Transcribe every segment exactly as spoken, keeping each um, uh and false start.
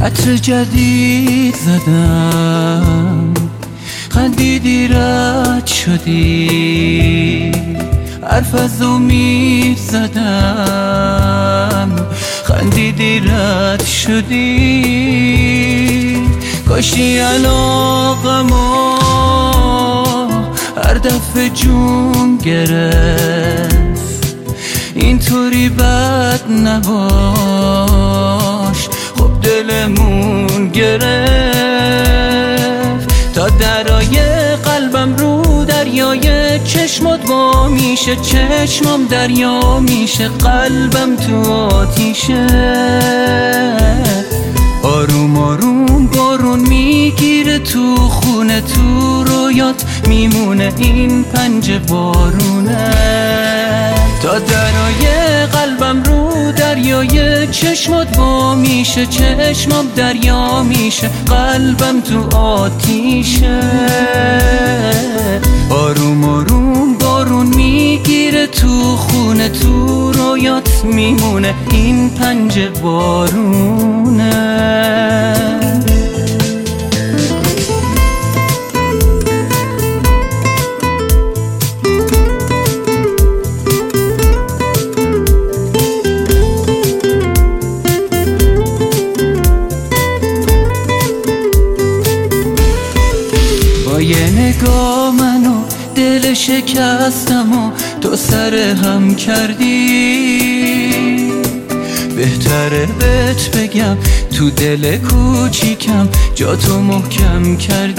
عطر جدید زدم، خندیدی رد شدی، حرف از امید زدم، خندیدی رد شدی. کاشی علاقمو هر دفعه جون گرفت، اینطوری بد نباش، خب دلمون گرفت. تا درای قلبم رو دریای چشمات وا میشه، چشمام دریا میشه، قلبم تو آتیشه. آروم آروم بارون میگیره تو خونه، تو رویات میمونه این پنجه بارونه. تا درای قلبم رو دریای چشمات وا میشه، چشمام دریا میشه، قلبم تو آتیشه. آروم آروم بارون میگیره تو خونه، تو رویات میمونه این پنجه بارونه. یه نگاه منو دل شکستم و تو سر هم کردی. بهتره بهت بگم تو دل کوچیکم جا تو محکم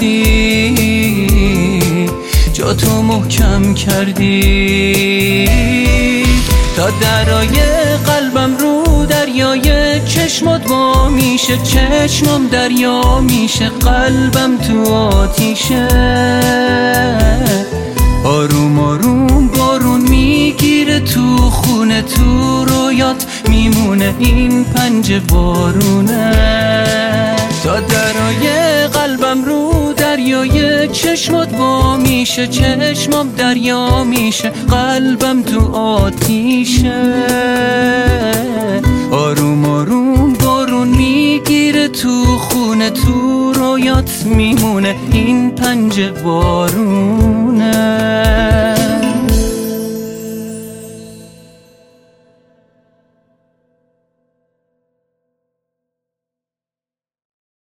کردی، جا تو محکم کردی. تا درای قلبم رو دریای چشمات وا میشه، چشمام دریا میشه، قلبم تو آتیشه. آروم آروم بارون میگیره تو خونه، تو رویات میمونه این پنجه بارونه. تا درای قلبم رو دریای چشمات وا میشه، چشمام دریا میشه، قلبم تو آتیشه. آروم آروم بارون میگیره تو خونه، تو رویات میمونه این پنجه بارونه.